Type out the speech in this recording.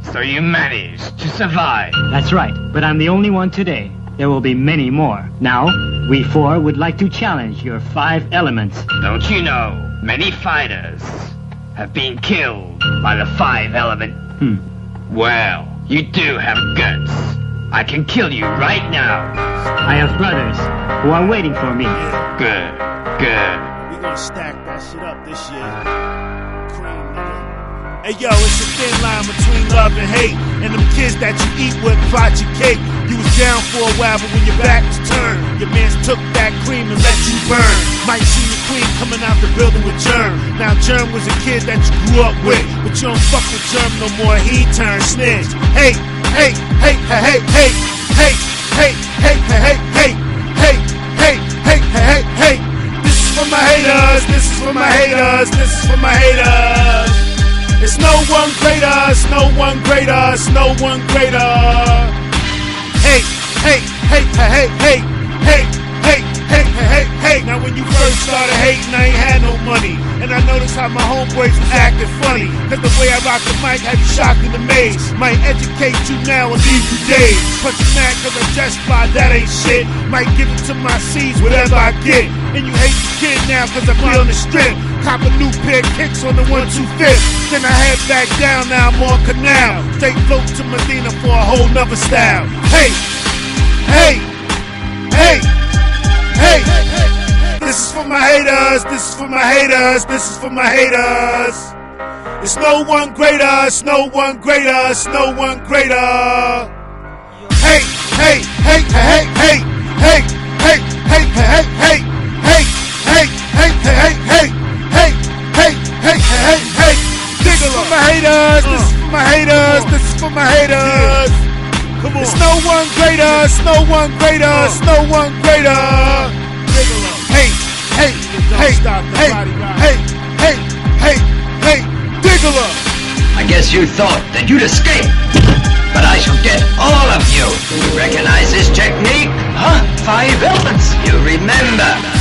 So you managed to survive. That's right, but I'm the only one today. There will be many more. Now, we four would like to challenge your 5 elements. Don't you know, many fighters have been killed by the 5 element? Well, you do have guts. I can kill you right now. I have brothers who are waiting for me. Good. We gonna stack that shit up this year. Cream, nigga. Hey yo, it's a thin line between love and hate, and them kids that you eat with plot your cake. You was down for a while, but when your back was turned, your mans took that cream and let you burn. Might see your queen coming out the building with Germ. Now Germ was a kid that you grew up with, but you don't fuck with Germ no more. He turned snitch. Hey. This is for my haters. This is for my haters. This is for my haters. It's no one greater. It's no one greater. It's no one greater. Hey. Now when you first started hating, I ain't had no money, and I noticed how my homeboys was acting funny, cause the way I rock the mic had you shocked and amazed. Might educate you now and leave you dazed. But you mad cause I just fly, that ain't shit. Might give it to my seeds, whatever I get. And you hate the kid now cause I be on the strip. Cop a new pair of kicks on the 125th. Then I head back down, now I'm on Canal. Straight float to Medina for a whole nother style. Hey. This is for my haters, this is for my haters, this is for my haters. It's no one greater, it's no one greater, it's no one greater. Hey. This is for my haters, this is for my haters, this is for my haters. Come on. It's no one greater, it's no one greater, it's no one greater. Diggler. I guess you thought that you'd escape, but I shall get all of you. You recognize this technique? Huh? 5 elements. You remember.